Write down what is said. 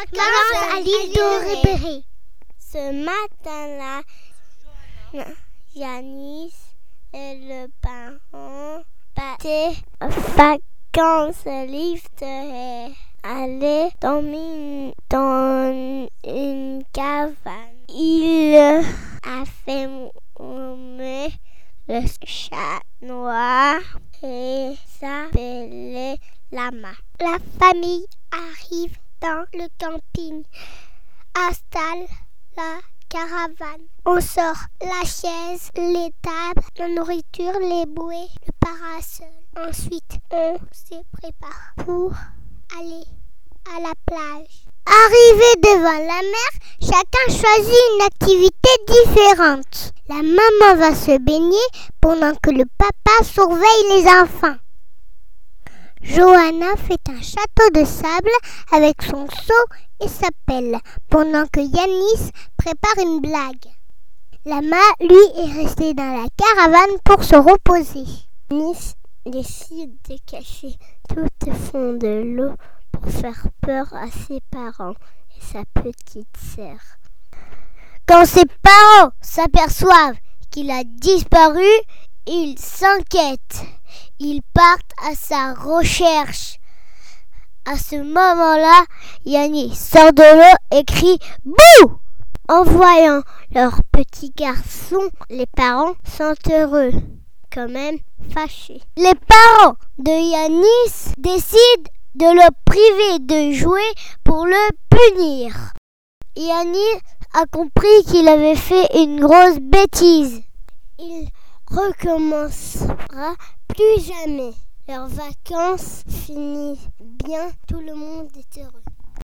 vacances à l'île d'Orébéré. Ce matin-là, Yanis et le parent partaient en vacances libre, allaient dormir dans une cabane. Il a fait mourir le chat noir et s'appelait Lama. La famille arrive dans le camping, installe la caravane. On sort la chaise, les tables, la nourriture, les bouées, le parasol. Ensuite, on se prépare pour aller à la plage. Arrivé devant la mer, chacun choisit une activité différente. La maman va se baigner pendant que le papa surveille les enfants. Johanna fait un château de sable avec son seau et sa pelle, pendant que Yanis prépare une blague. Lama, lui, est resté dans la caravane pour se reposer. Yanis décide de cacher tout au fond de l'eau pour faire peur à ses parents et sa petite sœur. Quand ses parents s'aperçoivent qu'il a disparu, ils s'inquiètent. Ils partent à sa recherche. À ce moment-là, Yanis sort de l'eau et crie « Bouh !» En voyant leur petit garçon, les parents sont heureux, quand même fâchés. Les parents de Yanis décident de le priver de jouer pour le punir. Yanis a compris qu'il avait fait une grosse bêtise. Il recommencera plus jamais. Leurs vacances finissent bien, tout le monde est heureux.